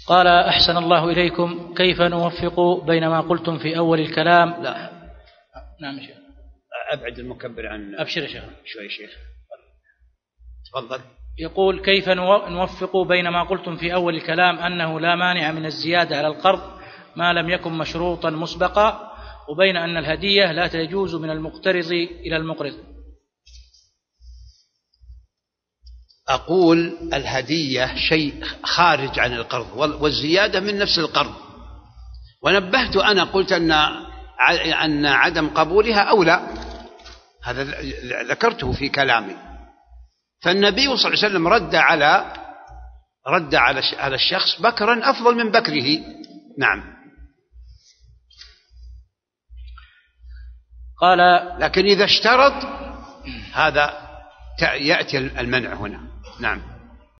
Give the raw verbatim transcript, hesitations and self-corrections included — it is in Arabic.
قال أحسن الله إليكم، كيف نوفق بين ما قلتم في أول الكلام؟ لا نعم شيخ. أبعد المكبر عن أبشر يا شيخ. شوي شيخ تفضل. يقول كيف نوفق بين ما قلتم في أول الكلام أنه لا مانع من الزيادة على القرض ما لم يكن مشروطا مسبقا، وبين أن الهدية لا تجوز من المقترض إلى المقرض؟ أقول الهدية شيء خارج عن القرض، والزيادة من نفس القرض. ونبهت أنا قلت أن أن عدم قبولها أولى، هذا ذكرته في كلامي. فالنبي صلى الله عليه وسلم رد على رد على على الشخص بكرا أفضل من بكره. نعم. قال لكن إذا اشترط هذا يأتي المنع هنا. نعم.